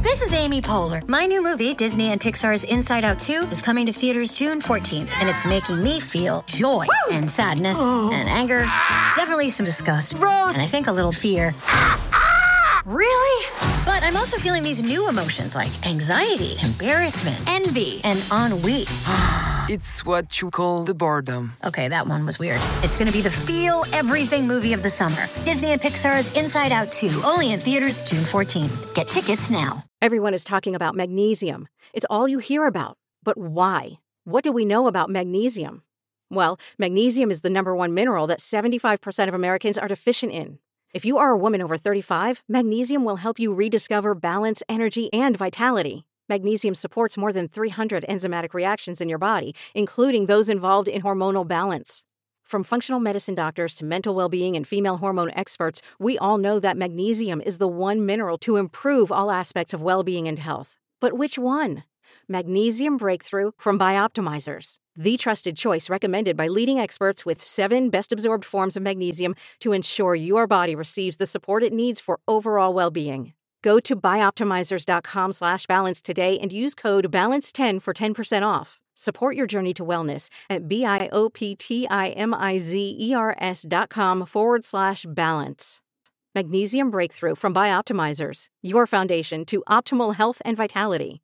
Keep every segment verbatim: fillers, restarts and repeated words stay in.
This is Amy Poehler. My new movie, Disney and Pixar's Inside Out two, is coming to theaters June fourteenth, and it's making me feel joy Woo! and sadness oh. and anger, definitely some disgust, Rose. and I think a little fear. Really? But I'm also feeling these new emotions like anxiety, embarrassment, envy, and ennui. It's what you call the boredom. Okay, that one was weird. It's gonna be the feel everything movie of the summer. Disney and Pixar's Inside Out two, only in theaters June fourteenth. Get tickets now. Everyone is talking about magnesium. It's all you hear about. But why? What do we know about magnesium? Well, magnesium is the number one mineral that seventy-five percent of Americans are deficient in. If you are a woman over thirty-five, magnesium will help you rediscover balance, energy, and vitality. Magnesium supports more than three hundred enzymatic reactions in your body, including those involved in hormonal balance. From functional medicine doctors to mental well-being and female hormone experts, we all know that magnesium is the one mineral to improve all aspects of well-being and health. But which one? Magnesium Breakthrough from Bioptimizers, the trusted choice recommended by leading experts with seven best-absorbed forms of magnesium to ensure your body receives the support it needs for overall well-being. Go to bioptimizers.com slash balance today and use code balance ten for ten percent off. Support your journey to wellness at B-I-O-P-T-I-M-I-Z-E-R-S dot com forward slash balance. Magnesium Breakthrough from Bioptimizers, your foundation to optimal health and vitality.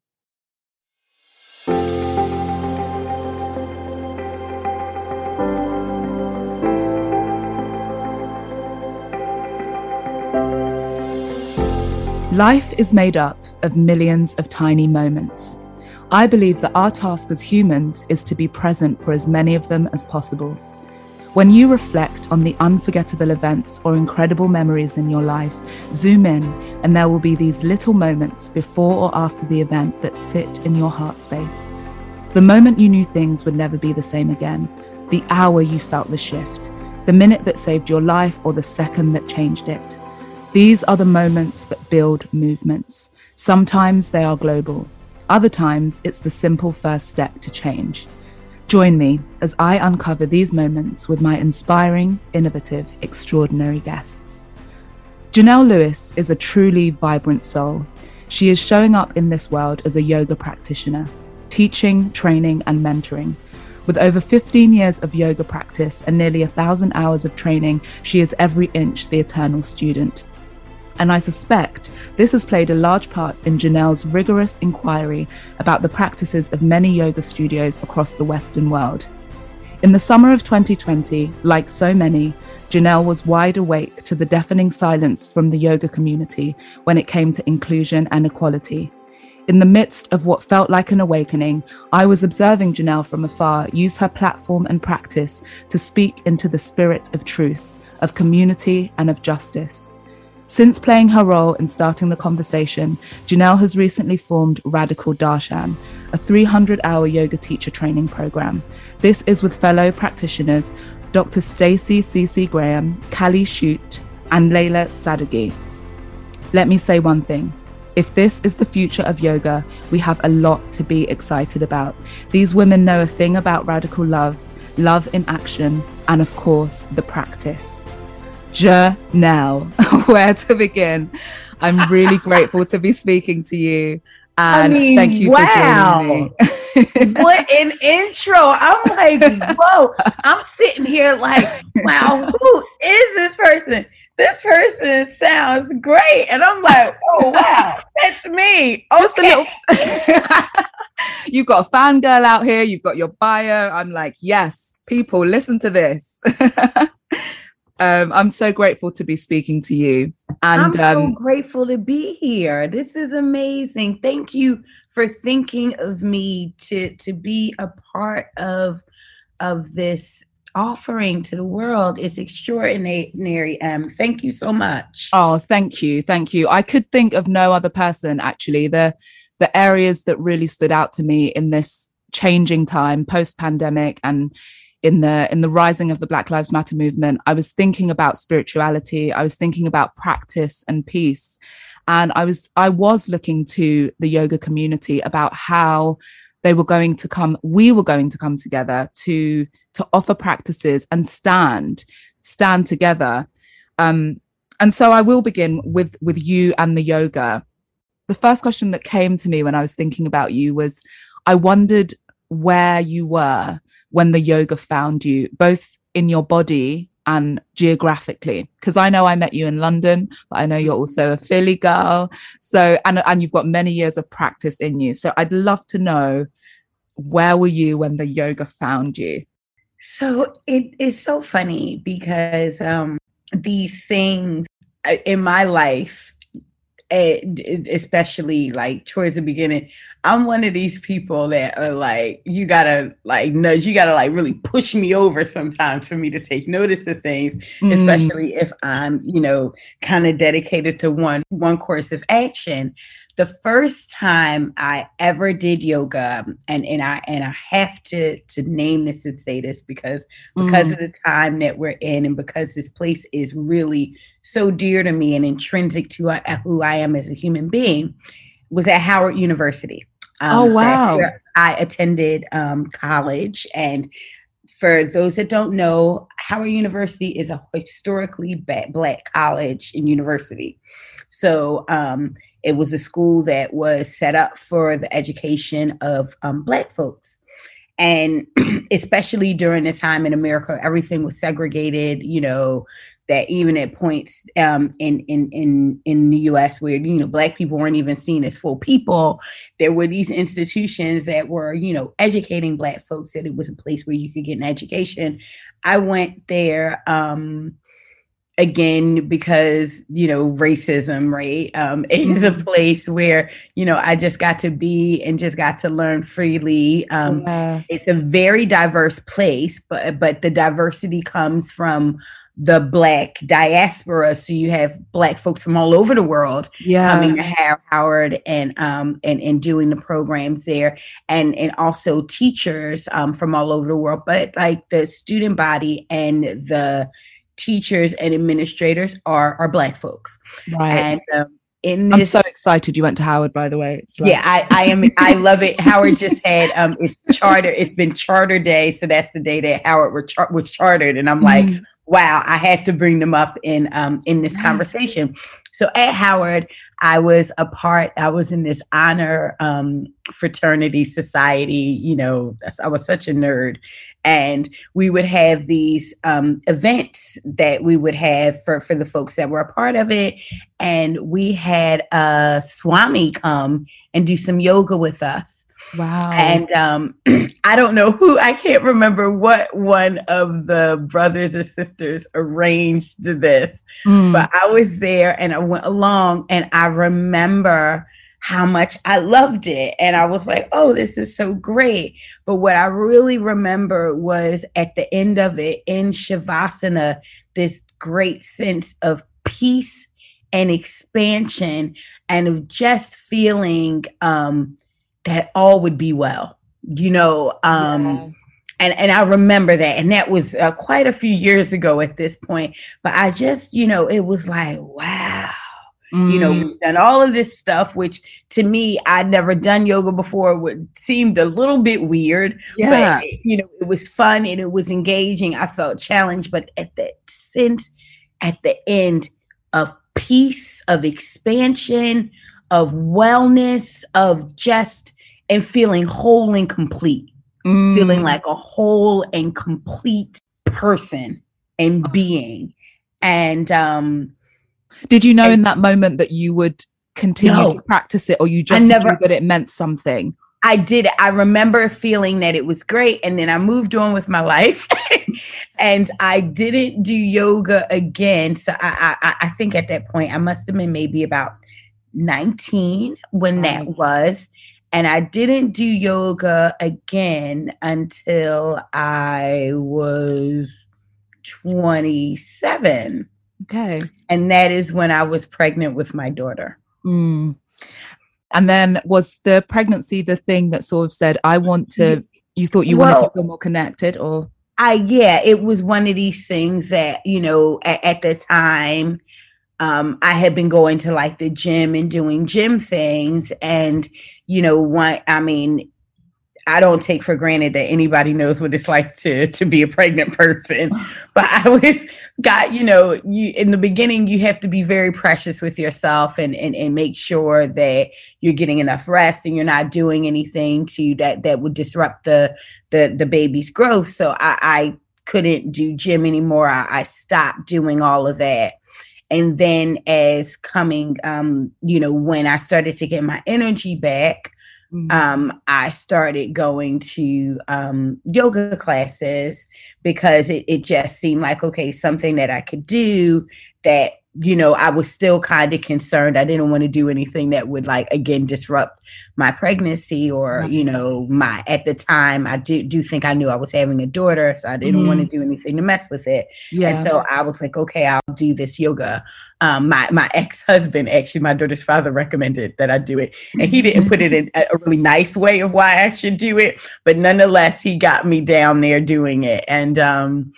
Life is made up of millions of tiny moments. I believe that our task as humans is to be present for as many of them as possible. When you reflect on the unforgettable events or incredible memories in your life, zoom in and there will be these little moments before or after the event that sit in your heart space. The moment you knew things would never be the same again, the hour you felt the shift, the minute that saved your life or the second that changed it. These are the moments that build movements. Sometimes they are global. Other times, it's the simple first step to change. Join me as I uncover these moments with my inspiring, innovative, extraordinary guests. Janelle Lewis is a truly vibrant soul. She is showing up in this world as a yoga practitioner, teaching, training, and mentoring. With over fifteen years of yoga practice and nearly a thousand hours of training, she is every inch the eternal student. And I suspect this has played a large part in Janelle's rigorous inquiry about the practices of many yoga studios across the Western world. In the summer of twenty twenty, like so many, Janelle was wide awake to the deafening silence from the yoga community when it came to inclusion and equality. In the midst of what felt like an awakening, I was observing Janelle from afar use her platform and practice to speak into the spirit of truth, of community, and of justice. Since playing her role in starting the conversation, Janelle has recently formed Radical Darshan, a three hundred hour yoga teacher training program. This is with fellow practitioners Doctor Stacey C C Graham, Kali Shute, and Layla Sadeghi. Let me say one thing. If this is the future of yoga, we have a lot to be excited about. These women know a thing about radical love, love in action, and of course, the practice. Janelle, where to begin? I'm really grateful to be speaking to you. And I mean, thank you wow. for joining me. What an intro. I'm like, whoa. I'm sitting here like, wow, who is this person? This person sounds great. And I'm like, oh, wow, that's me. Okay. Just a little. You've got a fangirl out here. You've got your bio. I'm like, yes, people, listen to this. Um, I'm so grateful to be speaking to you. And I'm so um, grateful to be here. This is amazing. Thank you for thinking of me to, to be a part of, of this offering to the world. It's extraordinary. Um, thank you so much. Oh, thank you. Thank you. I could think of no other person, actually. The, the areas that really stood out to me in this changing time, post-pandemic, and in the in the rising of the Black Lives Matter movement, I was thinking about spirituality. I was thinking about practice and peace. And I was I was looking to the yoga community about how they were going to come, we were going to come together to, to offer practices and stand, stand together. Um, and so I will begin with, with you and the yoga. the first question that came to me when I was thinking about you was, I wondered where you were when the yoga found you, both in your body and geographically, because I know I met you in London, but I know you're also a Philly girl. So, and, and you've got many years of practice in you. So I'd love to know, where were you when the yoga found you? So it is so funny because um, these things in my life, especially like towards the beginning, I'm one of these people that are like, you gotta like nudge, you gotta like really push me over sometimes for me to take notice of things, mm. especially if I'm, you know, kind of dedicated to one, one course of action. The first time I ever did yoga, and, and I and I have to to name this and say this because because mm. of the time that we're in, and because this place is really so dear to me and intrinsic to uh, who I am as a human being, was at Howard University. Um, oh wow! I attended um, college, and for those that don't know, Howard University is a historically Black college and university. So. Um, It was a school that was set up for the education of um, Black folks. And especially during this time in America, everything was segregated, you know, that even at points um, in, in, in, in the U S where, you know, Black people weren't even seen as full people, there were these institutions that were, you know, educating Black folks, that it was a place where you could get an education. I went there, um, again, because, you know, racism, right, um, is a place where, you know, I just got to be and just got to learn freely. Um, yeah. It's a very diverse place, but but the diversity comes from the Black diaspora. So you have Black folks from all over the world yeah. coming to Howard and um and, and doing the programs there, and and also teachers um, from all over the world. But like the student body and the teachers and administrators are are Black folks. Right. And um, in this, I'm so excited you went to Howard, by the way. It's like... Yeah, I, I am. I love it. Howard just had um, it's charter. It's been Charter Day, so that's the day that Howard were char- was chartered, and I'm mm. like, wow, I had to bring them up in um in this conversation. So at Howard, I was a part, I was in this honor um, fraternity society, you know, I was such a nerd. And we would have these um, events that we would have for, for the folks that were a part of it. And we had a Swami come and do some yoga with us. Wow. And um, I don't know who, I can't remember what one of the brothers or sisters arranged this, mm. but I was there and I went along, and I remember how much I loved it. And I was like, oh, this is so great. But what I really remember was at the end of it, in Shavasana, this great sense of peace and expansion, and of just feeling um, that all would be well, you know, um, yeah. and, and I remember that, and that was uh, quite a few years ago at this point, but I just, you know, it was like, wow, mm. you know, we've done all of this stuff, which to me, I'd never done yoga before. It seemed a little bit weird, yeah. but you know, it was fun and it was engaging. I felt challenged, but at the sense at the end of peace, of expansion, of wellness, of just, and feeling whole and complete, mm. feeling like a whole and complete person and being. And um, did you know and, in that moment that you would continue no, to practice it, or you just never, knew that it meant something? I did. I remember feeling that it was great. And then I moved on with my life and I didn't do yoga again. So I, I, I think at that point I must have been maybe about nineteen when that was. And I didn't do yoga again until I was twenty-seven. Okay. And that is when I was pregnant with my daughter. Mm. And then was the pregnancy the thing that sort of said, I want to, you thought you well, wanted to feel more connected, or? I, yeah, it was one of these things that, you know, at, at the time, Um, I had been going to like the gym and doing gym things. And, you know, one, I mean, I don't take for granted that anybody knows what it's like to to be a pregnant person. But I was got, you know, you in the beginning, you have to be very precious with yourself and and, and make sure that you're getting enough rest and you're not doing anything to that that would disrupt the the the baby's growth. So I, I couldn't do gym anymore. I, I stopped doing all of that. And then as coming, um, you know, when I started to get my energy back, mm-hmm. um, I started going to um, yoga classes because it, it just seemed like, okay, something that I could do that, you know, I was still kind of concerned. I didn't want to do anything that would like, again, disrupt my pregnancy or, right. you know, my, at the time, I do, do think I knew I was having a daughter, so I didn't mm-hmm. want to do anything to mess with it. Yeah. And so I was like, okay, I'll do this yoga. Um, my, my ex-husband, actually, my daughter's father recommended that I do it. And he didn't put it in a really nice way of why I should do it. But nonetheless, he got me down there doing it. And, um,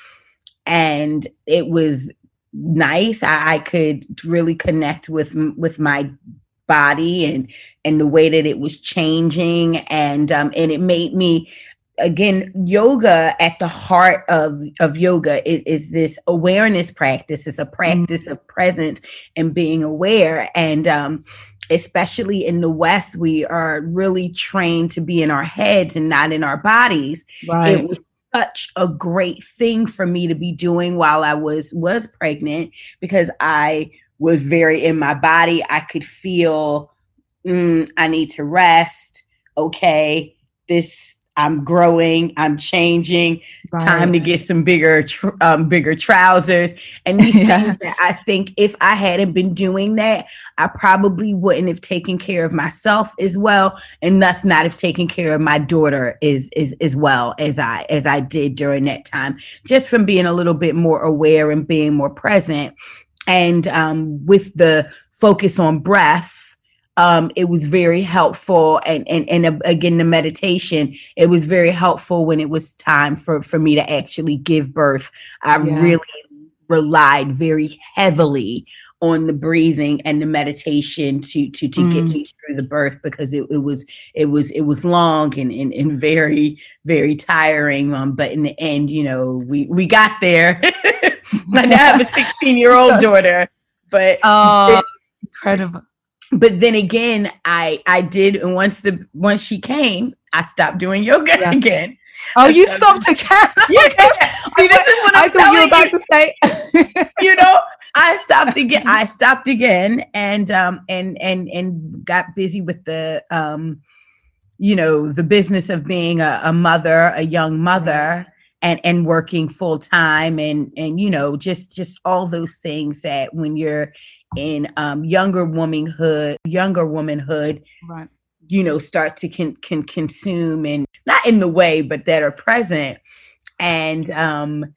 and it was nice. I, I could really connect with with my body and and the way that it was changing, and um, and it made me, again, yoga at the heart of of yoga is, is this awareness practice. It's a practice mm-hmm. of presence and being aware. And um, especially in the West, we are really trained to be in our heads and not in our bodies. Right. It was such a great thing for me to be doing while I was was pregnant, because I was very in my body. I could feel, mm, I need to rest. Okay, this I'm growing, I'm changing. Right. Time to get some bigger, tr- um, bigger trousers. And these yeah. things that I think if I hadn't been doing that, I probably wouldn't have taken care of myself as well, and thus not have taken care of my daughter as as as well as I as I did during that time. Just from being a little bit more aware and being more present, and um, with the focus on breath. Um, it was very helpful. And, and, and uh, again, the meditation, it was very helpful when it was time for, for me to actually give birth. I yeah. really relied very heavily on the breathing and the meditation to, to, to mm. get me through the birth, because it, it was, it was, it was long and, and, and very, very tiring. Um, but in the end, you know, we, we got there. I now have a sixteen year old daughter, but oh, incredible. But then again, I I did, and once the once she came, I stopped doing yoga yeah. again. Oh, I you stopped again? Yeah. See, this is what I'm I thought you were about you. to say. You know, I stopped again. I stopped again, and um and and and got busy with the um, you know, the business of being a, a mother, a young mother. And, and working full time, and and you know, just just all those things that when you're in um, younger womanhood, younger womanhood, right. you know, start to can can consume, and not in the way, but that are present. And um,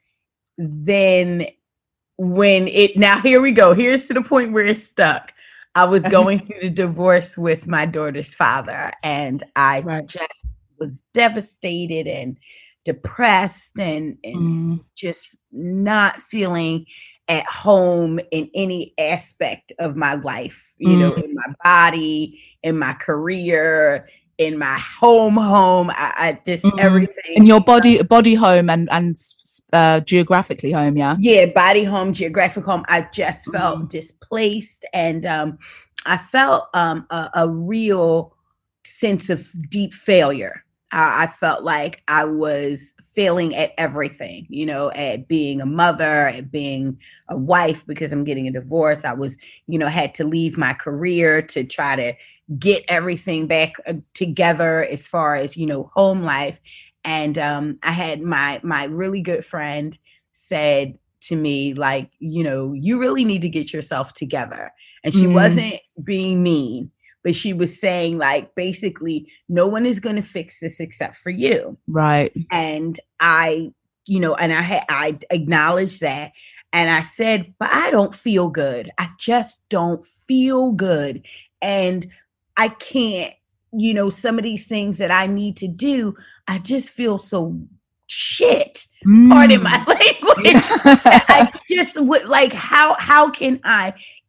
then when it now here we go. Here's to the point where it's stuck. I was going through the divorce with my daughter's father, and I right. just was devastated and depressed and, and mm. just not feeling at home in any aspect of my life, you mm. know, in my body, in my career, in my home, home, I, I just mm. everything. In your body, body home and, and uh, geographically home. Yeah. Yeah. Body home, geographic home. I just felt mm. displaced. And um, I felt um, a, a real sense of deep failure. I felt like I was failing at everything, you know, at being a mother, at being a wife, because I'm getting a divorce. I was, you know, had to leave my career to try to get everything back together as far as, you know, home life. And um, I had my my really good friend said to me, like, you know, you really need to get yourself together. And she mm. wasn't being mean. But she was saying, like, basically, no one is going to fix this except for you. Right. And I, you know, and I had, I acknowledged that. And I said, but I don't feel good. I just don't feel good. And I can't, you know, some of these things that I need to do, I just feel so shit. Mm. Pardon my language. I just would like, how, how can I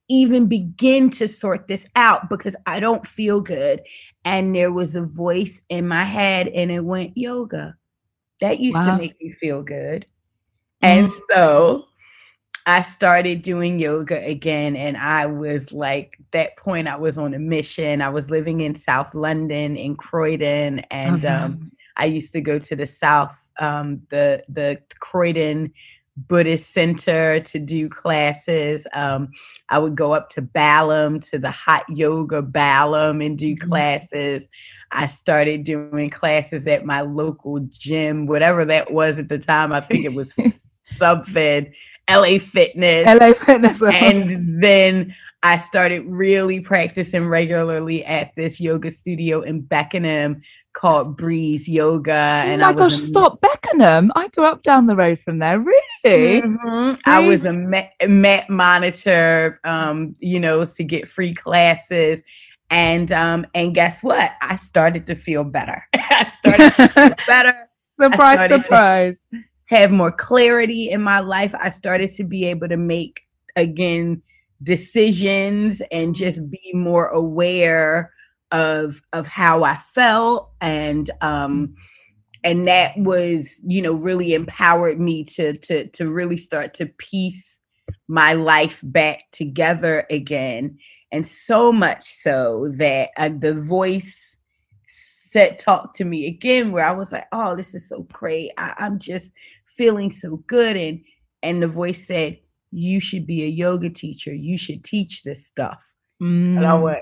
even begin to sort this out because I don't feel good. And there was a voice in my head and it went, yoga. That used Wow. to make me feel good. And Mm. so I started doing yoga again. And I was like, that point, I was on a mission. I was living in South London, in Croydon. And Oh, um, I used to go to the South, um, the, the Croydon Buddhist Center to do classes. Um, I would go up to Balam, to the hot yoga Balam, and do Mhm. classes. I started doing classes at my local gym, whatever that was at the time. I think it was something, L A Fitness. L A Fitness. And then I started really practicing regularly at this yoga studio in Beckenham called Breeze Yoga. Oh and my I was gosh, a- stop. Beckenham. I grew up down the road from there. Really? Mhm. I was a mat, mat monitor, um, you know, to get free classes. And um, and guess what? I started to feel better. I started to feel better. Surprise, started to- surprise. Have more clarity in my life. I started to be able to make, again, decisions and just be more aware of of how I felt. And um, and that was, you know, really empowered me to to to really start to piece my life back together again. And so much so that uh, the voice said, talk to me again, where I was like, oh, this is so great. I, I'm just feeling so good. And and the voice said, you should be a yoga teacher. You should teach this stuff. And I Mm. went,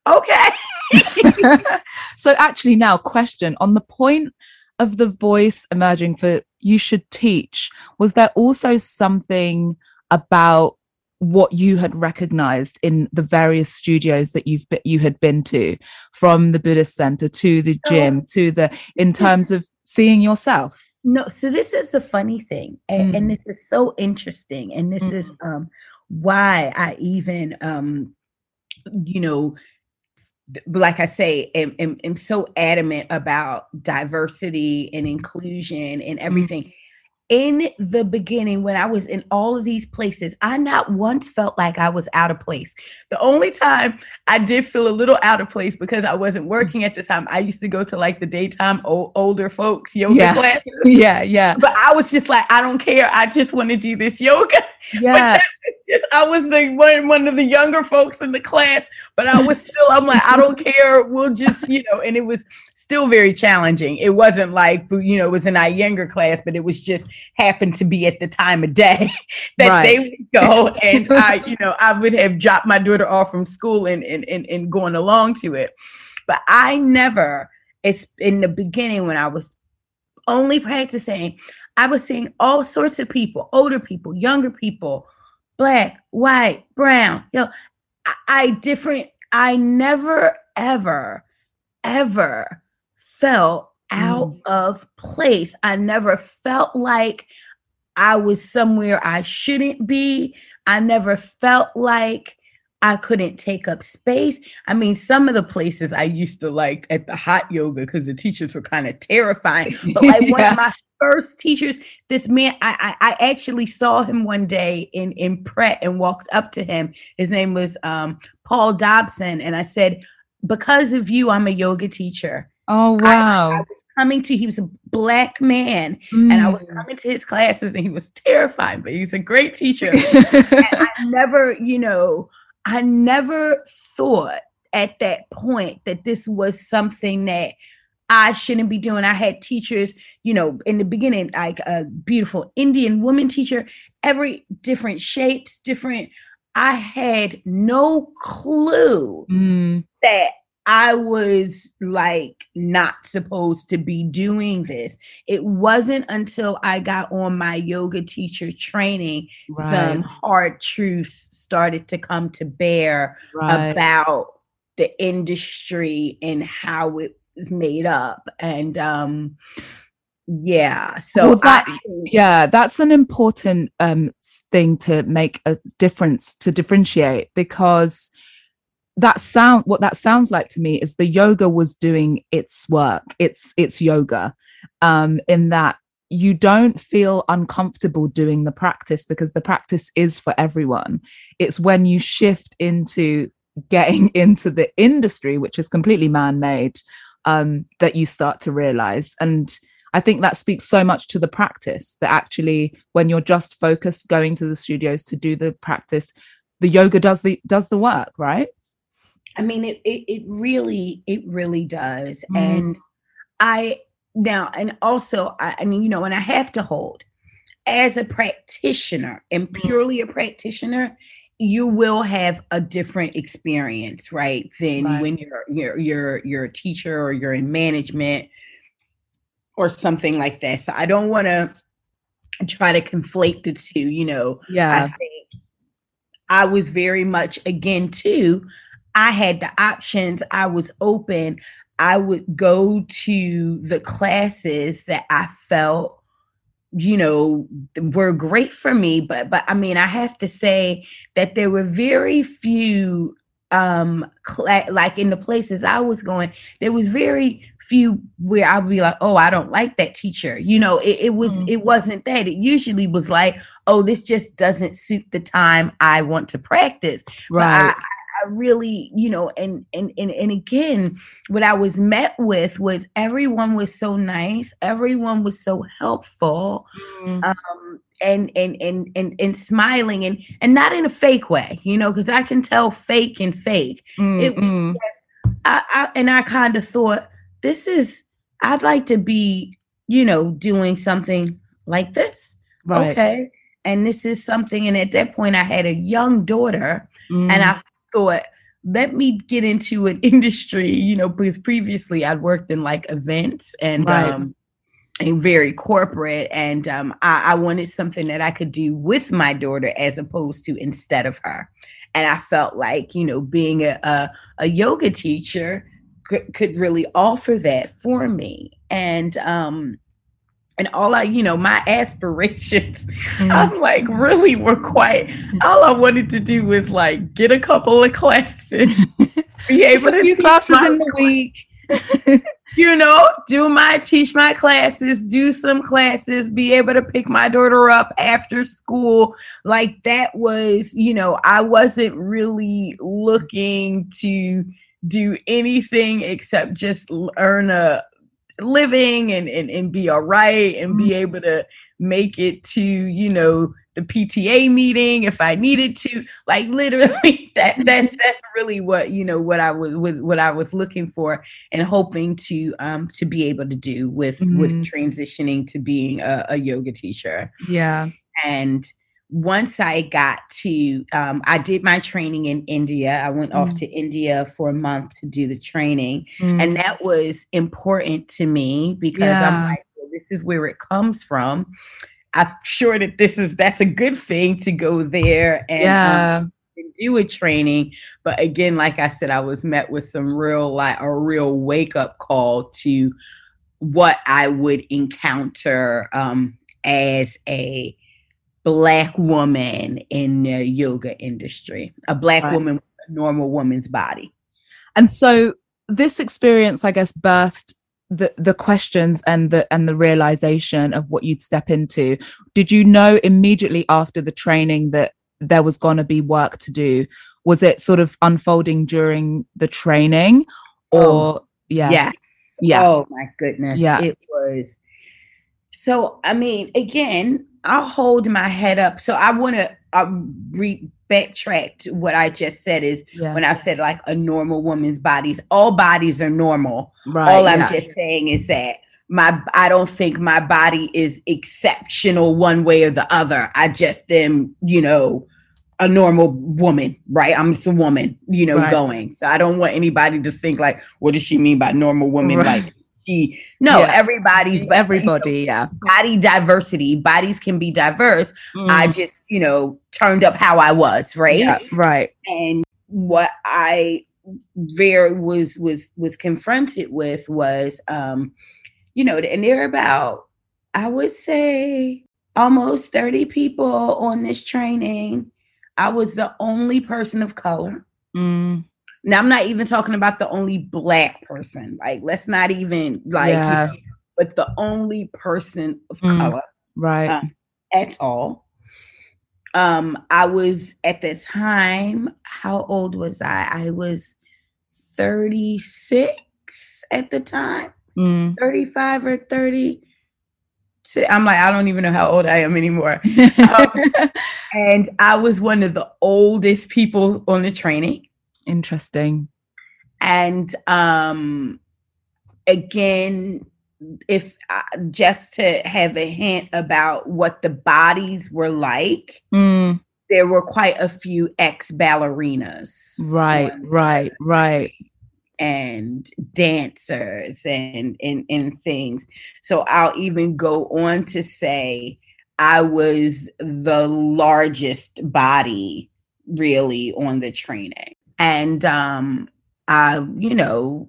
okay. So actually now, question on the point of the voice emerging for you should teach, was there also something about what you had recognized in the various studios that you've been, you had been to, from the Buddhist center to the gym to the, in terms of seeing yourself? No, so this is the funny thing, and, Mm. and this is so interesting, and this Mm. is um why I even um you know, th- like I say, am, am, am so adamant about diversity and inclusion and everything. In the beginning, when I was in all of these places, I not once felt like I was out of place. The only time I did feel a little out of place because I wasn't working at the time, I used to go to like the daytime o- older folks yoga Yeah. classes. Yeah, yeah, But I was just like, I don't care. I just want to do this yoga. yeah. It's just, I was the one, one of the younger folks in the class, but I was still, I'm like, I don't care. We'll just, you know, and it was still very challenging. It wasn't like, you know, it was an Iyengar class, but it was just happened to be at the time of day that Right. they would go. And I, you know, I would have dropped my daughter off from school and, and, and, and going along to it. But I never, it's in the beginning when I was only practicing, I was seeing all sorts of people, older people, younger people, black, white, brown, you know, I, I different, I never, ever, ever felt out of place. I never felt like I was somewhere I shouldn't be. I never felt like I couldn't take up space. I mean, some of the places I used to like at the hot yoga, because the teachers were kind of terrifying. But like one Yeah. of my first teachers, this man, I, I I actually saw him one day in in Pret and walked up to him. His name was um, Paul Dobson, and I said, "Because of you, I'm a yoga teacher." Oh, I- wow. I was coming to, he was a black man, and I was Mm. coming to his classes, and he was terrifying, but he's a great teacher. And I never, you know, I never thought at that point that this was something that I shouldn't be doing. I had teachers, you know, in the beginning, like a beautiful Indian woman teacher, every different shapes, different. I had no clue Mm. that I was like not supposed to be doing this. It wasn't until I got on my yoga teacher training, Right. some hard truths started to come to bear Right. about the industry and how it was made up. And um yeah, so Well, that- I, Yeah, that's an important um s- thing to make a difference, to differentiate, because that sound what that sounds like to me is the yoga was doing its work. It's it's yoga, um, in that you don't feel uncomfortable doing the practice because the practice is for everyone. It's when you shift into getting into the industry, which is completely man-made, um, that you start to realize. And I think that speaks so much to the practice, that actually when you're just focused going to the studios to do the practice, the yoga does the does the work, right? I mean, it it, it really, it really does. Mm. And I now, and also, I, I mean, you know, and I have to hold, as a practitioner and purely a practitioner, you will have a different experience, right? Than Right. when you're you're you're you're a teacher or you're in management or something like that. So I don't want to try to conflate the two. You know, Yeah. I think I was very much, again, too, I had the options. I was open. I would go to the classes that I felt, you know, were great for me. But, but I mean, I have to say that there were very few, um, cla- like in the places I was going, there was very few where I would be like, oh, I don't like that teacher. You know, it, it was, Mm. it wasn't that. It usually was like, oh, this just doesn't suit the time I want to practice. Right. But I, I really, you know, and, and, and, and again, what I was met with was everyone was so nice. Everyone was so helpful. Mm. Um, and, and, and, and, and smiling and, and not in a fake way, you know, cause I can tell fake and fake. Mm, It was mm. just, I, I, and I kind of thought, this is, I'd like to be, you know, doing something like this. Right. Okay. And this is something. And at that point I had a young daughter Mm. and I thought, let me get into an industry, you know, because previously I'd worked in like events and, Right. um, and very corporate. And um, I, I wanted something that I could do with my daughter as opposed to instead of her. And I felt like, you know, being a, a, a yoga teacher could, could really offer that for me. And, um, and all I, you know, my aspirations, Mm. I'm like, really were quite, all I wanted to do was like get a couple of classes, be Just able a to few teach classes my, in the week. you know, do my, teach my classes, do some classes, be able to pick my daughter up after school. Like that was, you know, I wasn't really looking to do anything except just earn a living and, and, and be all right and be able to make it to, you know, the P T A meeting if I needed to. Like literally that that's that's really what, you know, what I was, was what I was looking for and hoping to um to be able to do with Mm. with transitioning to being a, a yoga teacher. Yeah. And once I got to, um, I did my training in India. I went off Mm. to India for a month to do the training. Mm. And that was important to me because Yeah. I'm like, well, this is where it comes from. I'm sure that this is, that's a good thing to go there and, Yeah. um, and do a training. But again, like I said, I was met with some real, like a real wake up call to what I would encounter um, as a Black woman in the yoga industry, a Black Right. woman with a normal woman's body. And so this experience, I guess, birthed the the questions and the and the realization of what you'd step into. Did you know immediately after the training that there was going to be work to do? Was it sort of unfolding during the training, or Oh, yeah, Yes. yeah, Oh my goodness. Yeah. It was. So, I mean, again, I'll hold my head up. So I want to uh, re- backtrack to what I just said is yeah, when I said like a normal woman's bodies, all bodies are normal. right? All I'm yeah. just saying is that my, I don't think my body is exceptional one way or the other. I just am, you know, a normal woman, right? I'm just a woman, you know, Right. going. So I don't want anybody to think like, what does she mean by normal woman? Right. Like she, no, Yeah. everybody's everybody, yeah. body diversity. Bodies can be diverse. I Mm. just, you know, turned up how I was, right? Yeah, right. And what I very was was was confronted with was um, you know, and there are about, I would say almost thirty people on this training. I was the only person of color. Mm. Now I'm not even talking about the only Black person. Like, let's not even like, you Yeah. know, but the only person of Mm. color Right. uh, at all. Um, I was at the time, how old was I? I was thirty-six at the time, Mm. thirty-five or thirty. I'm like, I don't even know how old I am anymore. Um, and I was one of the oldest people on the training. Interesting. And um, again, if uh, just to have a hint about what the bodies were like, Mm. there were quite a few ex ballerinas, Right, right, right. and dancers and, and and things. So I'll even go on to say I was the largest body really on the training. And um I, you know,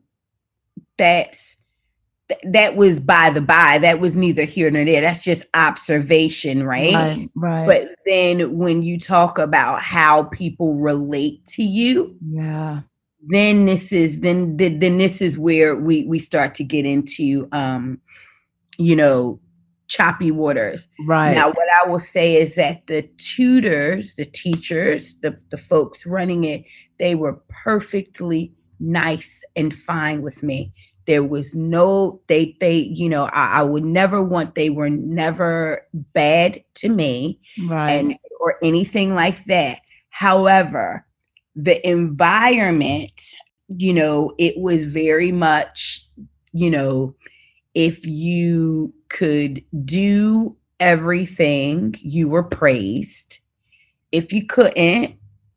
that's th- that was by the by. That was neither here nor there. That's just observation, right? Right, right. But then when you talk about how people relate to you, yeah. then this is then then, then this is where we we start to get into um you know, choppy waters. Right. Now what I will say is that the tutors, the teachers, the the folks running it, they were perfectly nice and fine with me. There was no they they you know, I, I would never want they were never bad to me, Right. and or anything like that. However, the environment, you know, it was very much, you know, if you could do everything, you were praised. If you couldn't,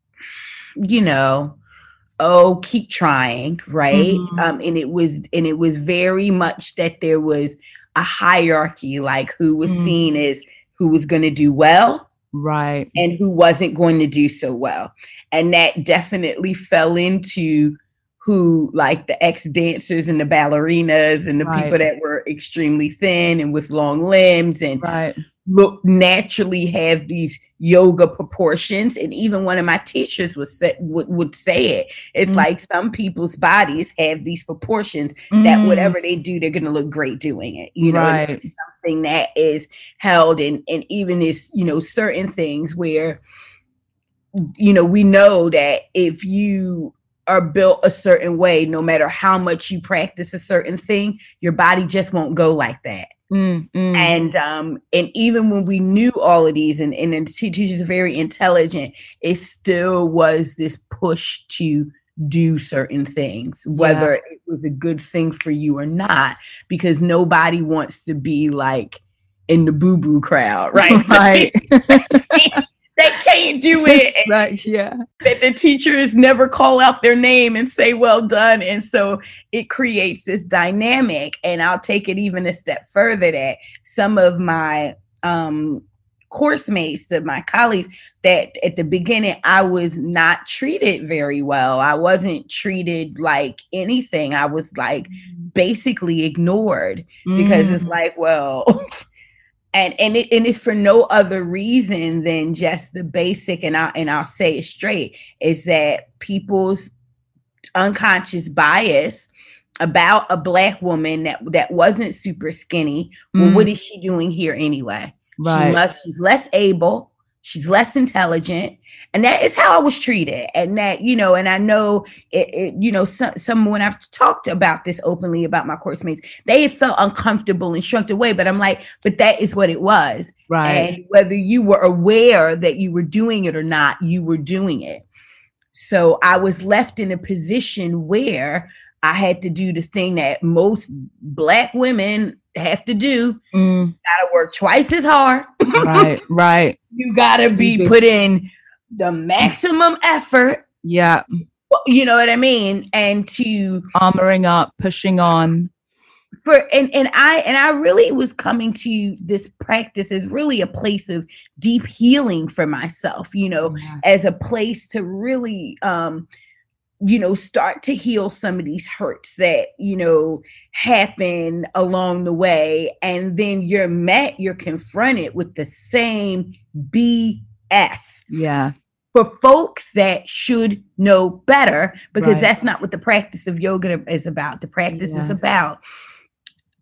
you know, oh, keep trying, right? Mhm. Um, and it was, and it was very much that there was a hierarchy, like who was Mm. seen as who was going to do well, Right. and who wasn't going to do so well. And that definitely fell into who, like the ex-dancers and the ballerinas and the Right. people that were extremely thin and with long limbs and Right. look naturally have these yoga proportions. And even one of my teachers was say, would, would say it. It's Mm. like some people's bodies have these proportions that Mm. whatever they do, they're going to look great doing it. You know, and Right. it's something that is held in, and even is, you know, certain things where, you know, we know that if you are built a certain way, no matter how much you practice a certain thing, your body just won't go like that. Mm, mm. And um, and even when we knew all of these, and, and the teachers are very intelligent, it still was this push to do certain things, whether Yeah. it was a good thing for you or not, because nobody wants to be like in the boo-boo crowd, right? Right. They can't do it. And Right. Yeah. that the teachers never call out their name and say, well done. And so it creates this dynamic. And I'll take it even a step further, that some of my um, course mates, of my colleagues, that at the beginning, I was not treated very well. I wasn't treated like anything. I was like basically ignored, because it's Mm. like, well, And and it and it's for no other reason than just the basic, and I and I'll say it straight, is that people's unconscious bias about a Black woman that that wasn't super skinny. Well, Mm. what is she doing here anyway? Right. She must. She's less able. She's less intelligent, and that is how I was treated. And that, you know, and I know it, it you know, some, some when I've talked about this openly about my course mates, they felt uncomfortable and shrunk away. But I'm like, but that is what it was. Right. And whether you were aware that you were doing it or not, you were doing it. So I was left in a position where I had to do the thing that most Black women have to do. Mm. Gotta work twice as hard. Right. Right. You gotta be Mhm. put in the maximum effort. Yeah. You know what I mean? And to Armoring up, pushing on. for and and I and I really was coming to this practice as really a place of deep healing for myself, you know, Yeah. as a place to really um you know, start to heal some of these hurts that, you know, happen along the way. And then you're met, you're confronted with the same B S Yeah. for folks that should know better, because Right. that's not what the practice of yoga is about. The practice is Yeah. about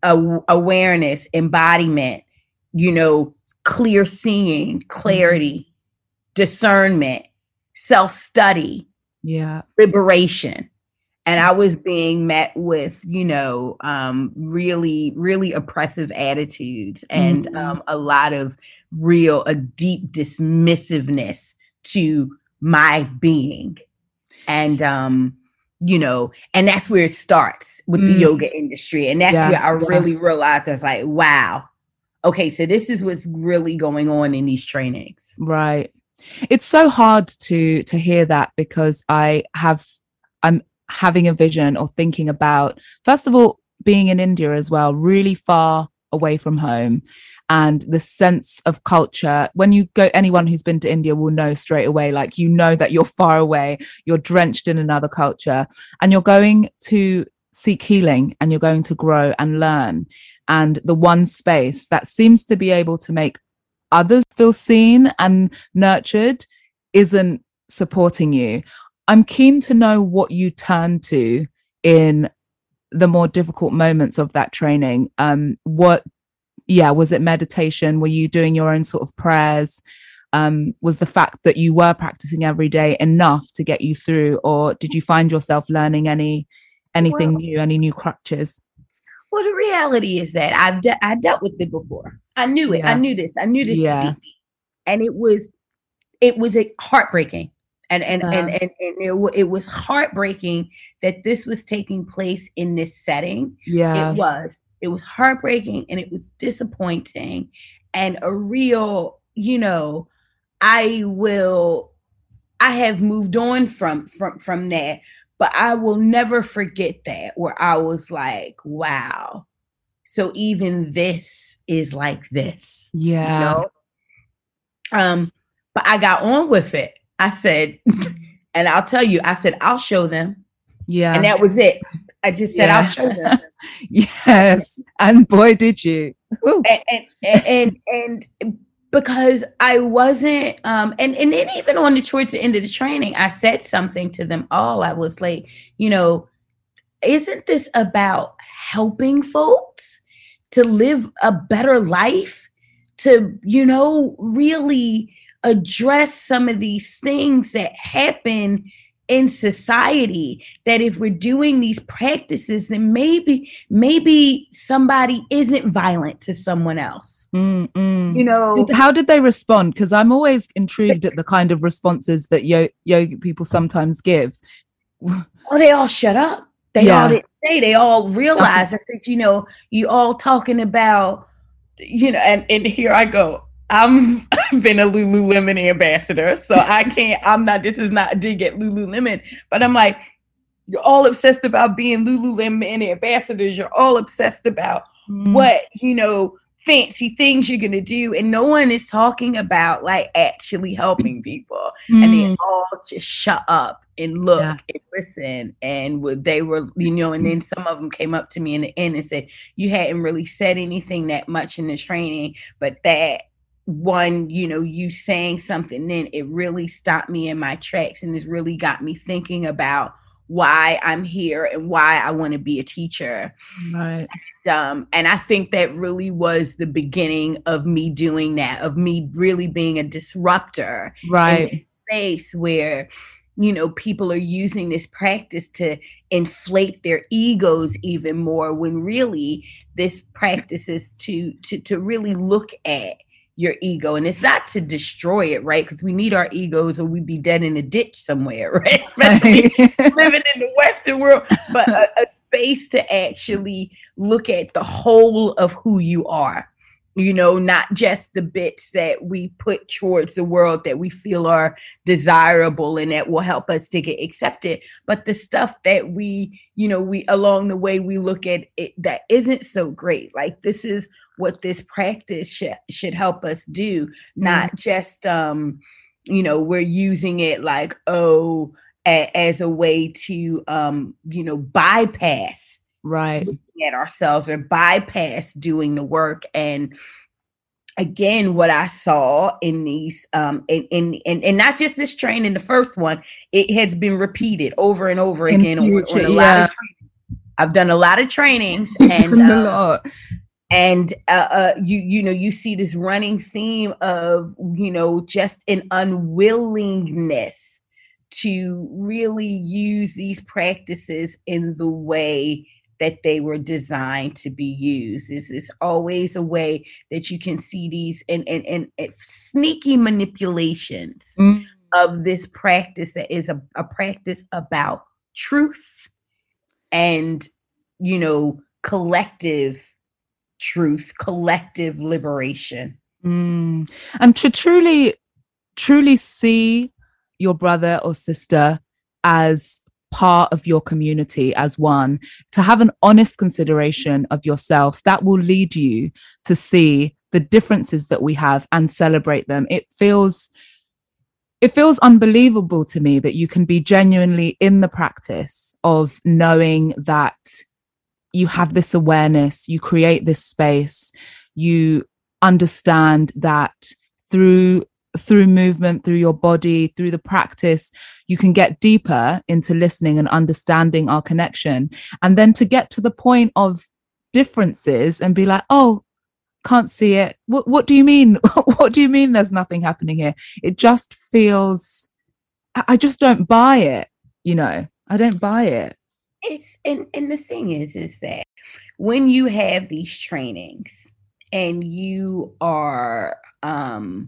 a- awareness, embodiment, you know, clear seeing, clarity, discernment, self-study, yeah, liberation. And I was being met with, you know, um, really, really oppressive attitudes and mm-hmm. um, a lot of real, a deep dismissiveness to my being. And, um, you know, and that's where it starts with mm. the yoga industry. And that's yeah, where I yeah. really realized I was like, wow, okay, so this is what's really going on in these trainings. Right. It's so hard to to hear that because I have, I'm having a vision or thinking about, first of all, being in India as well, really far away from home, and the sense of culture. When you go, anyone who's been to India will know straight away, like, you know that you're far away, you're drenched in another culture, and you're going to seek healing and you're going to grow and learn. And the one space that seems to be able to make others feel seen and nurtured isn't supporting you. I'm keen to know what you turn to in the more difficult moments of that training. Um, what, yeah, was it meditation? Were you doing your own sort of prayers? Um, was the fact that you were practicing every day enough to get you through, or did you find yourself learning any anything well, new, any new crutches? Well, the reality is that I've de- I dealt with it before. I knew it. Yeah. I knew this. I knew this. Yeah. Deeply. And it was, it was a heartbreaking. And and, uh, and and and it, it was heartbreaking that this was taking place in this setting. Yeah, it was. It was heartbreaking and it was disappointing, and a real, you know, I will. I have moved on from from from that, but I will never forget that, where I was like, wow. So even this is like this. Yeah. You know? Um, but I got on with it. I said, and I'll tell you, I said, I'll show them. Yeah. And that was it. I just said, yeah. I'll show them. Yes. And boy, did you. And, and, and, and, and because I wasn't, um, and, and then even on the, towards the end of the training, I said something to them all. I was like, you know, isn't this about helping folks to live a better life, to, you know, really address some of these things that happen in society, that if we're doing these practices, then maybe, maybe somebody isn't violent to someone else. Mm-mm. You know, how did they respond? Because I'm always intrigued at the kind of responses that yo- yoga people sometimes give. Oh, they all shut up. They yeah. all didn't say. They all realized that, you know, you all talking about, you know, and, and here I go. I'm I've been a Lululemon ambassador, so I can't, I'm not, this is not a dig at Lululemon, but I'm like, you're all obsessed about being Lululemon ambassadors. You're all obsessed about mm. what, you know, fancy things you're going to do. And no one is talking about like actually helping people. Mm. And they all just shut up and look yeah. and listen. And what they were, you know, and then some of them came up to me in the end and said, you hadn't really said anything that much in the training, but that one, you know, you saying something, then it really stopped me in my tracks, and it's really got me thinking about why I'm here and why I want to be a teacher. Right. And, um, and I think that really was the beginning of me doing that, of me really being a disruptor. Right. In a space where, you know, people are using this practice to inflate their egos even more, when really this practice is to to to really look at your ego. And it's not to destroy it, right? Because we need our egos or we'd be dead in a ditch somewhere, right? Especially living in the Western world. But a, a space to actually look at the whole of who you are, you know, not just the bits that we put towards the world that we feel are desirable and that will help us to get accepted, but the stuff that we, you know, we along the way, we look at it that isn't so great. Like, this is what this practice should, should help us do, not mm. just, um, you know, we're using it like, oh, a, as a way to, um, you know, bypass right at ourselves or bypass doing the work. And again, what I saw in these, um, in, in, in, and not just this training, the first one, it has been repeated over and over again on, on a yeah. lot of training. I've done a lot of trainings, You've and done a uh, lot. and uh, uh, you you know you see this running theme of you know just an unwillingness to really use these practices in the way that they were designed to be used. Is is always a way that you can see these and and, and, and sneaky manipulations Mm. of this practice that is a, a practice about truth and, you know, collective truth, collective liberation. Mm. And to truly, truly see your brother or sister as part of your community, as one, to have an honest consideration of yourself, that will lead you to see the differences that we have and celebrate them. It feels It feels unbelievable to me that you can be genuinely in the practice of knowing that you have this awareness, you create this space, you understand that through through movement, through your body, through the practice, you can get deeper into listening and understanding our connection. And then to get to the point of differences and be like, oh, can't see it. What what do you mean? What do you mean there's nothing happening here? It just feels, I just don't buy it, you know. I don't buy it. It's and, and the thing is, is that when you have these trainings and you are um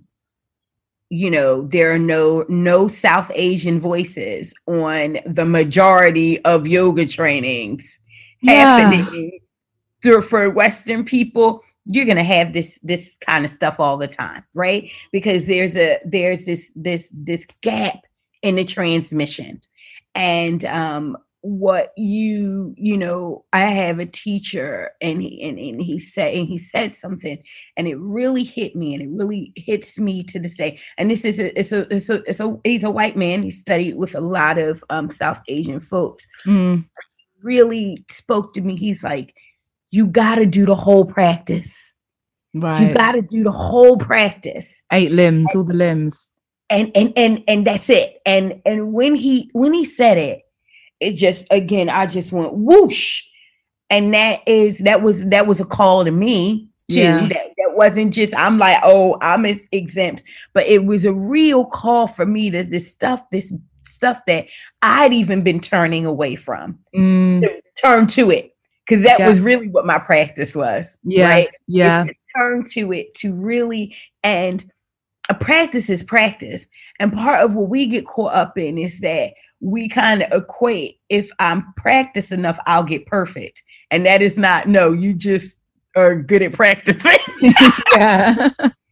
you know, there are no no South Asian voices on the majority of yoga trainings Yeah. happening through for Western people. You're going to have this this kind of stuff all the time, right? Because there's a there's this this this gap in the transmission. And um what you you know I have a teacher, and he and, and he said and he said something, and it really hit me, and it really hits me to this day. And this is a it's a it's a, it's a he's a white man. He studied with a lot of um South Asian folks. Mm. Really spoke to me. He's like, you got to do the whole practice. Right. You got to do the whole practice. Eight limbs, all the limbs. And and and and that's it. And and when he when he said it, it's just, again, I just went whoosh. And that is that was that was a call to me too. Yeah. That that wasn't just I'm like, oh, I'm exempt, but it was a real call for me to this stuff, this stuff that I'd even been turning away from, Mm. to turn to it. Because that Yeah. was really what my practice was. Yeah. Right? Yeah. Is to turn to it, to really, and a practice is practice. And part of what we get caught up in is that we kind of equate, if I'm practiced enough, I'll get perfect. And that is not, no, you just are good at practicing. Yeah.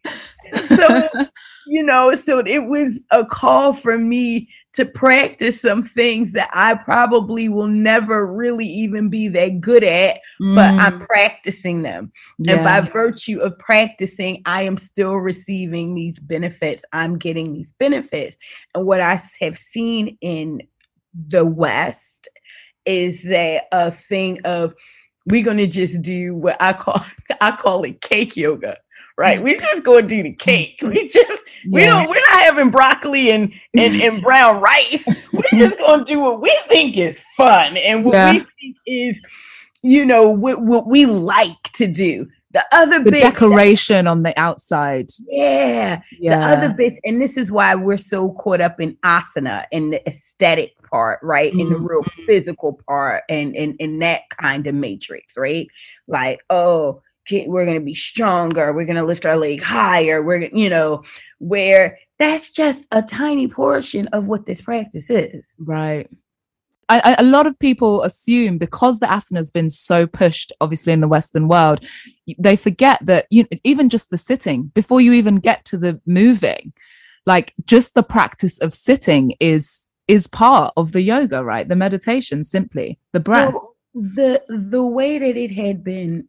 So, you know, so it was a call for me to practice some things that I probably will never really even be that good at, but Mm. I'm practicing them. Yeah. And by virtue of practicing, I am still receiving these benefits. I'm getting these benefits. And what I have seen in the West is that a thing of, we're going to just do what I call, I call it cake yoga. Right. We just go and do the cake. We just, we Yeah. don't, we're not having broccoli and, and, and brown rice. We're just going to do what we think is fun and what Yeah. we think is, you know, what, what we like to do. The other The bits, decoration on the outside. yeah, Yeah. the other bits, and this is why we're so caught up in asana and the aesthetic part, right? In the Mhm. real physical part, and in in that kind of matrix, right? Like, oh, get, we're going to be stronger. We're going to lift our leg higher. We're going to, you know, where that's just a tiny portion of what this practice is. Right. I, I, a lot of people assume, because the asana has been so pushed, obviously, in the Western world, they forget that you even just the sitting, before you even get to the moving, like just the practice of sitting is is part of the yoga, right? The meditation, simply the breath. Well, the the way that it had been,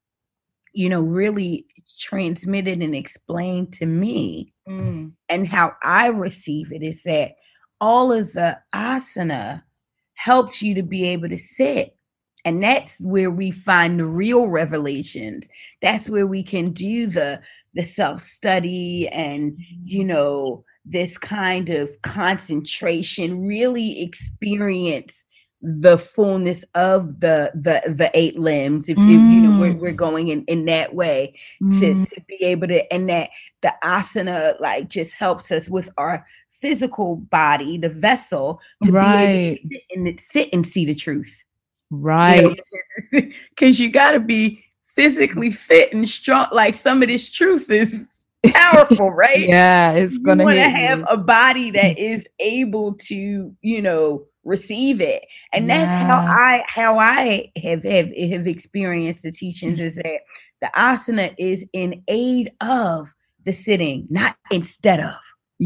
you know, really transmitted and explained to me, Mm. and how I receive it, is that all of the asana helps you to be able to sit. And that's where we find the real revelations. That's where we can do the the self-study and, you know, this kind of concentration, really experience the fullness of the the the eight limbs, if, Mm. if you know we're, we're going in in that way, Mm. to to be able to, and that the asana like just helps us with our physical body, the vessel, to Right. be able to sit and sit and see the truth, Right. because you got to be physically fit and strong. Like, some of this truth is powerful, right? Yeah, it's You gonna want to hit have you. a body that is able to, you know, receive it, and that's how Yeah. I how I have have have experienced the teachings. Is that the asana is in aid of the sitting, not instead of.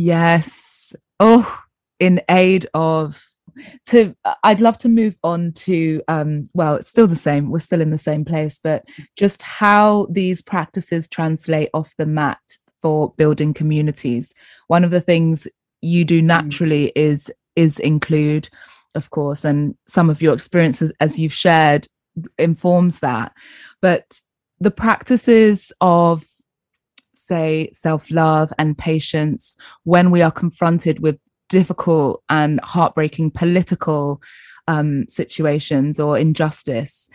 Yes. Oh, in aid of. To I'd love to move on to um well, it's still the same, we're still in the same place, but just how these practices translate off the mat for building communities. One of the things you do naturally mm. is is include, of course, and some of your experiences as you've shared informs that, but the practices of, say, self-love and patience when we are confronted with difficult and heartbreaking political um, situations or injustice.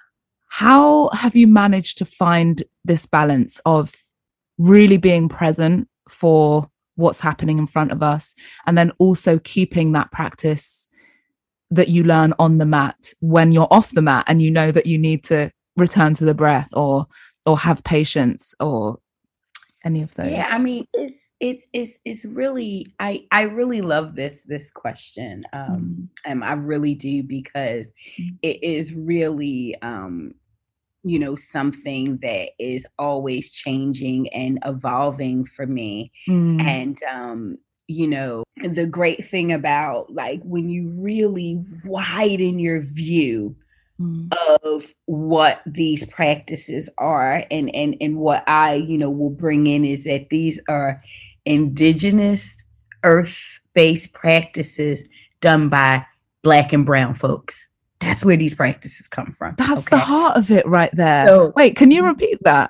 How have you managed to find this balance of really being present for what's happening in front of us, and then also keeping that practice that you learn on the mat when you're off the mat and you know that you need to return to the breath or or have patience or any of those? Yeah, I mean, it's it's it's it's really I I really love this this question. Um, mm. and I really do, because mm. it is really um, you know, something that is always changing and evolving for me. Mm. And um, you know, the great thing about, like, when you really widen your view Mm. of what these practices are, and and and what I, you know, will bring in, is that these are indigenous, earth-based practices done by Black and brown folks. That's where these practices come from. That's okay? the heart of it right there. So, wait, can you repeat that?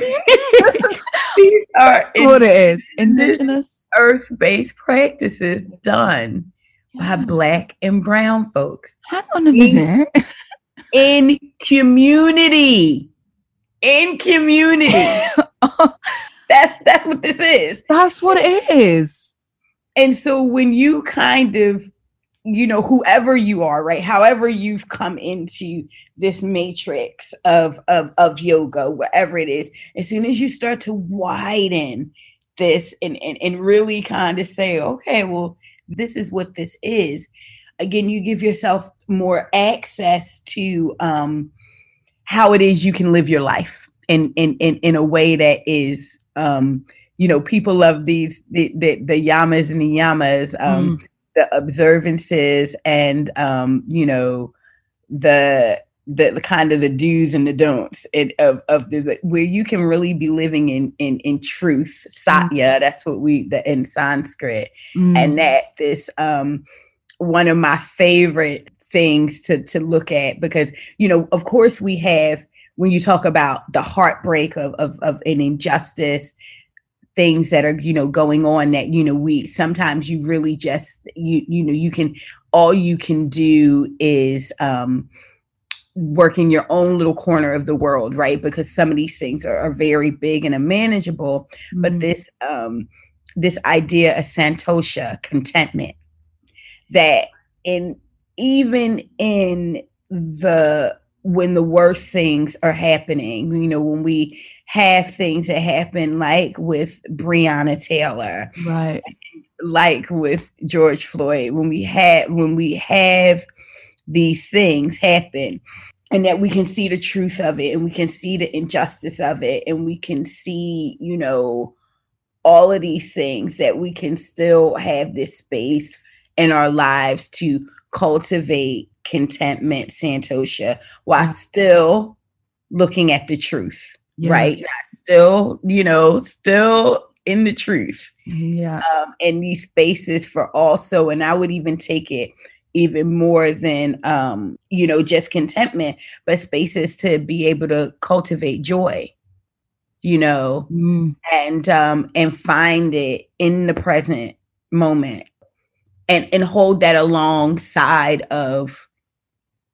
These are That's what it is. Indigenous, earth-based practices done yeah. by Black and brown folks. Hang on a minute. In community, in community. that's that's what this is. That's what it is. And so when you kind of, you know, whoever you are, right, however you've come into this matrix of of of yoga, whatever it is, as soon as you start to widen this and and, and really kind of say, okay, well, this is what this is. Again, you give yourself more access to um, how it is you can live your life in in in, in a way that is, um, you know, people love these the the, the yamas and the yamas, um, mm. the observances, and um, you know, the the, the kind of the do's and the don'ts it, of of the where you can really be living in in in truth, satya. Mm. That's what we the in Sanskrit, mm. and that this. Um, one of my favorite things to, to look at, because, you know, of course we have, when you talk about the heartbreak of, of, of an injustice, things that are, you know, going on that, you know, we, sometimes you really just, you, you know, you can, all you can do is um, work in your own little corner of the world, right? Because some of these things are, are very big and unmanageable, mm-hmm. but this, um, this idea of santosha, contentment, that in even in the when the worst things are happening, you know, when we have things that happen like with Breonna Taylor, right, like with George Floyd, when we have when we have these things happen, and that we can see the truth of it, and we can see the injustice of it, and we can see, you know, all of these things, that we can still have this space in our lives to cultivate contentment, santosha, while still looking at the truth, yeah. right? Not still, you know, still in the truth. Yeah. Um, and these spaces for also, and I would even take it even more than, um, you know, just contentment, but spaces to be able to cultivate joy, you know, mm. and, um, and find it in the present moment. And, and hold that alongside of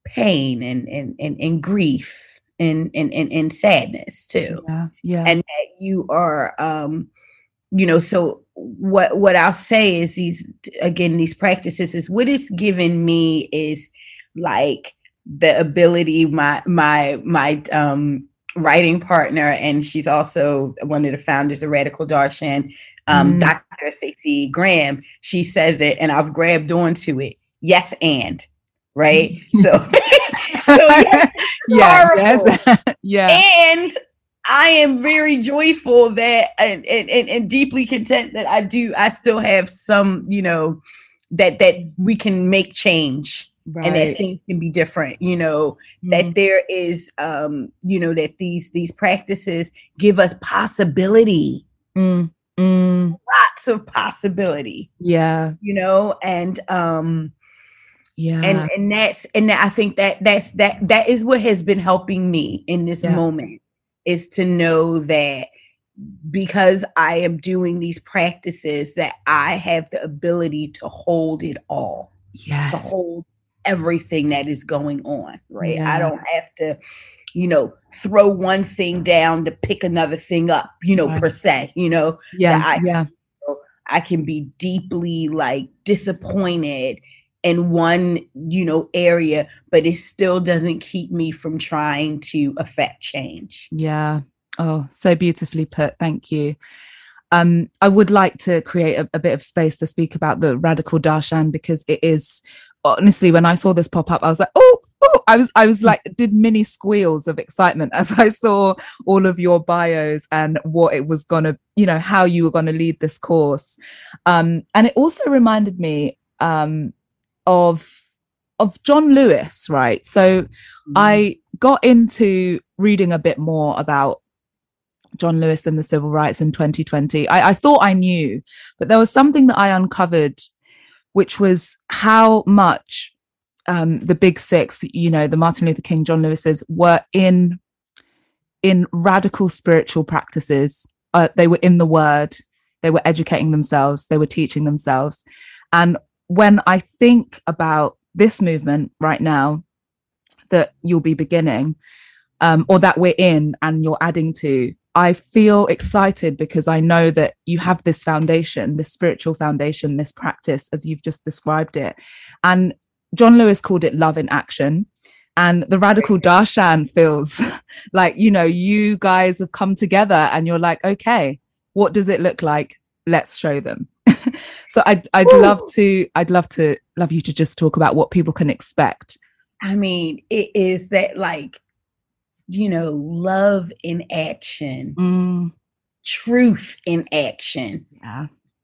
pain and and and, and grief and, and and and sadness too. Yeah, yeah. And that you are um you know, so what what I'll say is these, again, these practices is what it's given me is like the ability, my my my um writing partner, and she's also one of the founders of Radical Darshan, um, mm. Doctor Stacey Graham, she says it, and I've grabbed onto it. Yes, and right. So, so yes, yeah, yes, yeah, and I am very joyful that and, and and deeply content that I do. I still have some, you know, that that we can make change. Right. And that things can be different, you know, mm. that there is, um, you know, that these these practices give us possibility, mm. Mm. lots of possibility. Yeah, you know, and um, yeah, and and that's and I think that that's that that is what has been helping me in this yeah. moment, is to know that because I am doing these practices, that I have the ability to hold it all, yes, to hold everything that is going on, right? Yeah. I don't have to, you know, throw one thing down to pick another thing up, you know, right. per se, you know. Yeah, I, yeah. You know, I can be deeply like disappointed in one, you know, area, but it still doesn't keep me from trying to affect change. Yeah. Oh, so beautifully put. Thank you. Um, I would like to create a, a bit of space to speak about the Radical Darshan, because it is, honestly, when I saw this pop up, I was like, oh, oh, I was, I was like, did mini squeals of excitement as I saw all of your bios and what it was going to, you know, how you were going to lead this course. Um, and it also reminded me um, of, of John Lewis, right? So mm-hmm. I got into reading a bit more about John Lewis and the civil rights in twenty twenty. I, I thought I knew, but there was something that I uncovered, which was how much um, the big six, you know, the Martin Luther King, John Lewis's, were in in radical spiritual practices. Uh, they were in the Word. They were educating themselves. They were teaching themselves. And when I think about this movement right now that you'll be beginning, um, or that we're in and you're adding to, I feel excited because I know that you have this foundation, this spiritual foundation, this practice, as you've just described it. And John Lewis called it love in action. And the Radical Darshan feels like, you know, you guys have come together and you're like, okay, what does it look like? Let's show them. So I'd, I'd love to, I'd love to, love you to just talk about what people can expect. I mean, it is that like, you know, love in action, mm. truth in action, yeah.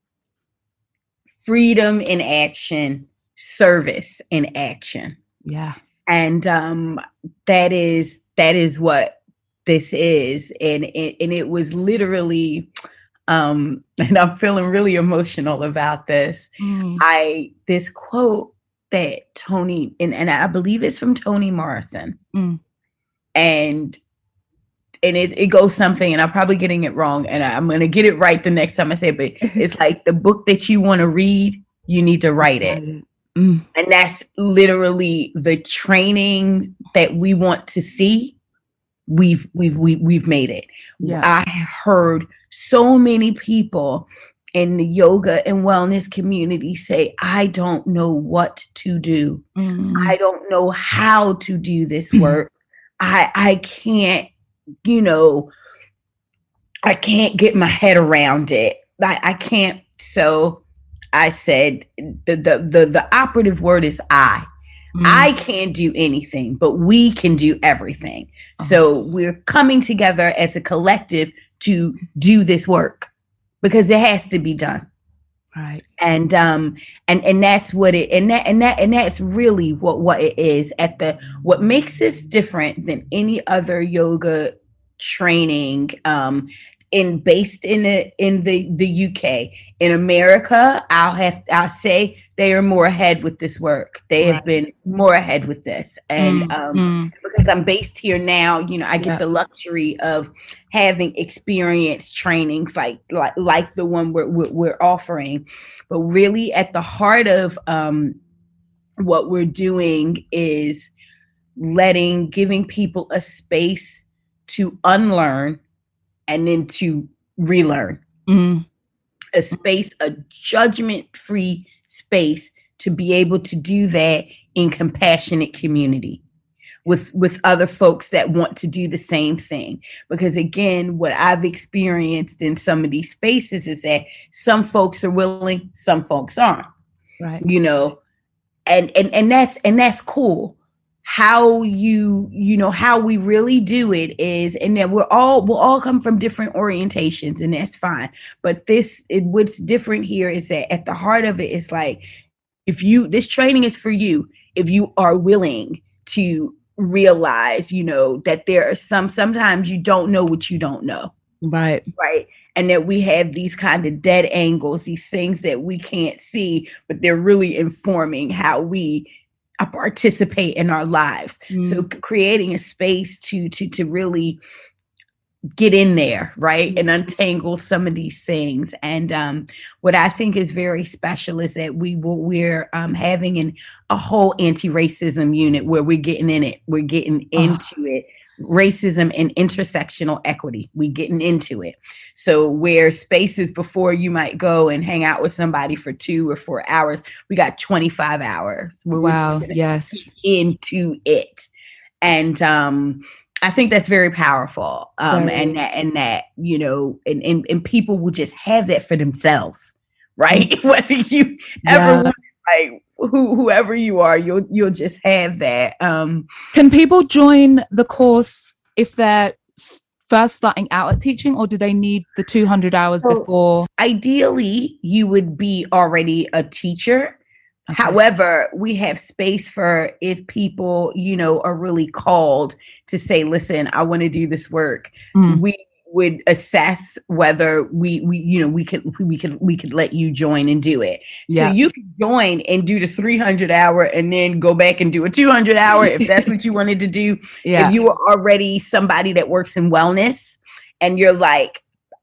freedom in action, service in action. Yeah. And um, that is, that is what this is. And it, and it was literally, um, and I'm feeling really emotional about this. Mm. I, this quote that Toni, and, and I believe it's from Toni Morrison. Mm. And and it, it goes something, and I'm probably getting it wrong, and I, I'm going to get it right the next time I say it, but it's like the book that you want to read, you need to write it. Mm. And that's literally the training that we want to see. We've we've we, we've made it. Yeah. I heard so many people in the yoga and wellness community say, I don't know what to do. Mm. I don't know how to do this work. I I can't, you know, I can't get my head around it. I, I can't. So I said, the, the, the, the operative word is I. Mm. I can't do anything, but we can do everything. Uh-huh. So we're coming together as a collective to do this work because it has to be done. Right. And um and and that's what it and that and that and that's really what what it is. At the what makes this different than any other yoga training um in based in the in the the U K. In America, I'll have I'll say they are more ahead with this work. They right. have been more ahead with this. And mm, um mm. because I'm based here now, you know, I get yeah. the luxury of having experienced trainings like like like the one we're we're, we're offering. But really at the heart of um what we're doing is letting, giving people a space to unlearn and then to relearn. Mm. A space, a judgment-free space to be able to do that in compassionate community with, with other folks that want to do the same thing. Because again, what I've experienced in some of these spaces is that some folks are willing, some folks aren't. Right. You know, and and and that's and that's cool. How you, you know, how we really do it is, and that we're all, we'll all come from different orientations, and that's fine. But this, it, what's different here is that at the heart of it, it's like, if you, this training is for you, if you are willing to realize, you know, that there are some, sometimes you don't know what you don't know. Right. Right. And that we have these kind of dead angles, these things that we can't see, but they're really informing how we uh, participate in our lives. Mm. So creating a space to to to really get in there, right, and untangle some of these things. And um, what I think is very special is that we will we're um, having an, a whole anti-racism unit where we're getting in it, we're getting into oh. it. Racism and intersectional equity. We getting into it. So where spaces before you might go and hang out with somebody for two or four hours, we got twenty-five hours. Where wow. We're yes. into it. And um, I think that's very powerful. Um, very. And that, and that, you know, and, and, and people will just have that for themselves, right? Whether you ever, yeah. like, Who, whoever you are, you'll you'll just have that. Um, Can people join the course if they're first starting out at teaching, or do they need the two hundred hours so before? Ideally, you would be already a teacher. Okay. However, we have space for if people, you know, are really called to say, listen, I want to do this work. Mm. We would assess whether we, we, you know, we could, we could, we could let you join and do it. Yeah. So you can join and do the three hundred hour and then go back and do a two hundred hour if that's what you wanted to do. Yeah. If you are already somebody that works in wellness and you're like,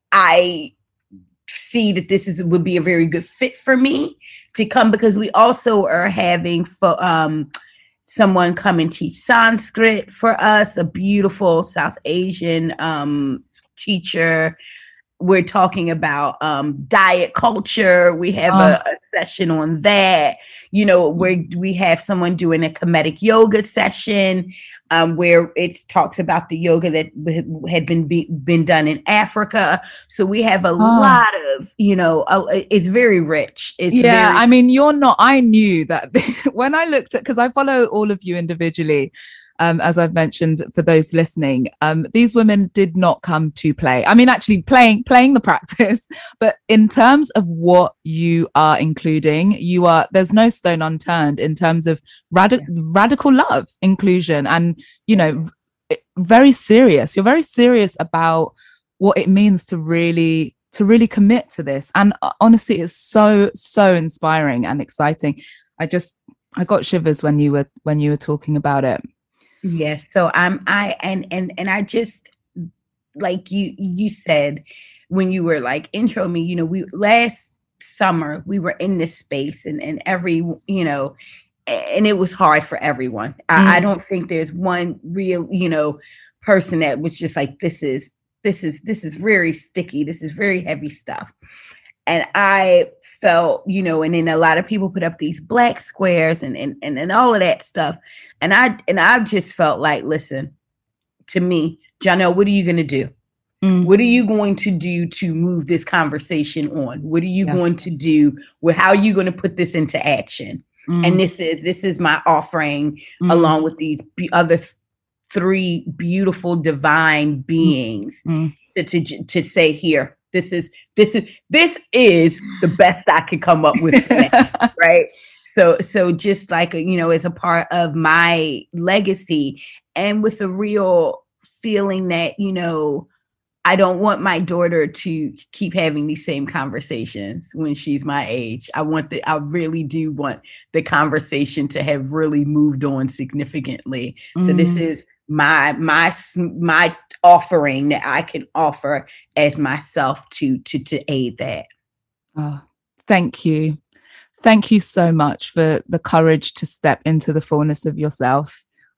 I see that this is, would be a very good fit for me to come, because we also are having for, um, someone come and teach Sanskrit for us, a beautiful South Asian, um, teacher. We're talking about um, diet culture. We have oh. a, a session on that. You know, where we have someone doing a comedic yoga session um, where it talks about the yoga that had been be, been done in Africa. So we have a oh. lot of, you know, a, it's very rich. It's yeah, very- I mean, you're not. I knew that when I looked at, because I follow all of you individually. Um, as I've mentioned, for those listening, um, these women did not come to play. I mean, actually playing playing the practice, but in terms of what you are including, you are there's no stone unturned in terms of radical yeah. radical love, inclusion, and you know, very serious. You're very serious about what it means to really to really commit to this. And honestly, it's so so inspiring and exciting. I just I got shivers when you were when you were talking about it. Yes. So I'm, I, and, and, and I just, like you, you said, when you were like intro me, you know, we, last summer we were in this space and, and every, you know, and it was hard for everyone. Mm. I, I don't think there's one real, you know, person that was just like, this is, this is, this is very sticky. This is very heavy stuff. And I felt, you know, and then a lot of people put up these black squares and, and, and, and all of that stuff. And I, and I just felt like, listen, to me, Janelle, what are you going to do? Mm. What are you going to do to move this conversation on? What are you yeah. going to do? Well, how are you going to put this into action? Mm. And this is, this is my offering mm. along with these b- other th- three beautiful divine beings mm. to, to, to say here. This is this is this is the best I could come up with for that, right? So so just like you know, as a part of my legacy, and with a real feeling that you know, I don't want my daughter to keep having these same conversations when she's my age. I want the I really do want the conversation to have really moved on significantly. Mm. So this is my my my offering that I can offer as myself to to to aid that. Oh, thank you. Thank you so much for the courage to step into the fullness of yourself.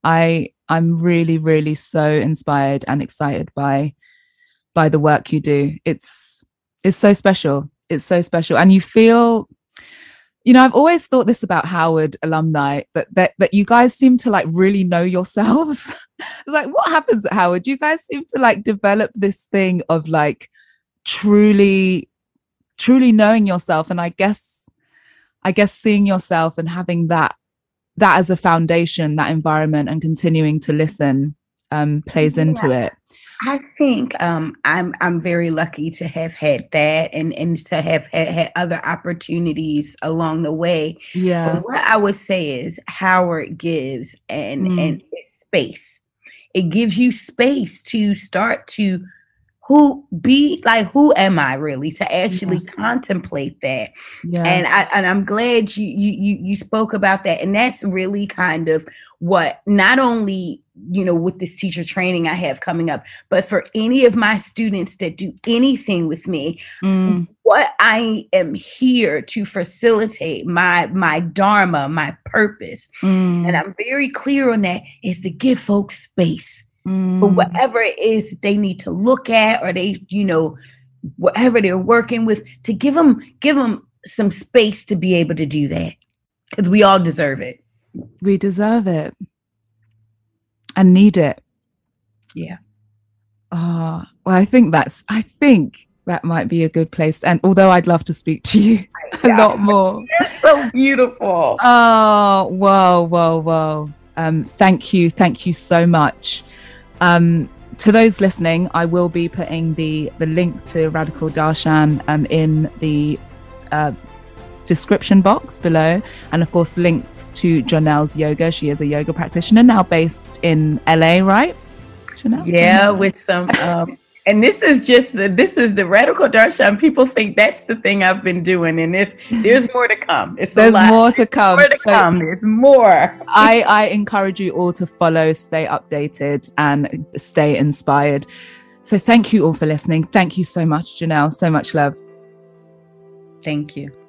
I I'm really, really so inspired and excited by by the work you do. It's it's so special. It's so special. And you feel, you know, I've always thought this about Howard alumni, that that, that you guys seem to like really know yourselves. Like, what happens at Howard? You guys seem to like develop this thing of like truly, truly knowing yourself. And I guess, I guess seeing yourself and having that, that as a foundation, that environment, and continuing to listen um, plays Yeah. into it. I think um, I'm I'm very lucky to have had that, and, and to have had, had other opportunities along the way. Yeah. But what I would say is Howard gives and Mm. and it's space. It gives you space to start to who be like, who am I really, to actually Yeah. contemplate that. Yeah. And I and I'm glad you you you you spoke about that. And that's really kind of what, not only, you know, with this teacher training I have coming up, but for any of my students that do anything with me, Mm. what I am here to facilitate, my my dharma, my purpose. Mm. And I'm very clear on that, is to give folks space Mm. for whatever it is that they need to look at, or they, you know, whatever they're working with, to give them give them some space to be able to do that, because we all deserve it. We deserve it and need it. Yeah. Oh, well, I think that's, I think that might be a good place. And although I'd love to speak to you a Yeah. lot more. It's so beautiful. Oh, whoa, whoa, whoa. Um, thank you. Thank you so much. Um, to those listening, I will be putting the, the link to Radical Darshan um, in the uh, description box below. And of course, links to Jonelle's yoga. She is a yoga practitioner now based in L A, right? Jonelle? Yeah, with some um and this is just the this is the Radical Darshan. People think that's the thing I've been doing, and this there's more to come. It's a There's lot. more to come. More to So come. There's more. I, I encourage you all to follow, stay updated, and stay inspired. So thank you all for listening. Thank you so much, Jonelle. So much love. Thank you.